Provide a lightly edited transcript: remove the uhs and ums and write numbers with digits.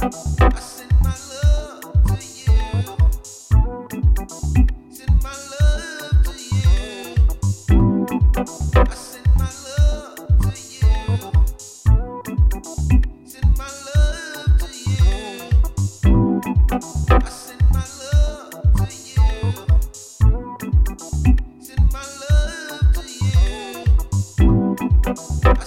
I send my love to you. Send my love to you. I send my love to you. Send my love to you. I send my love to you. Send my love to you.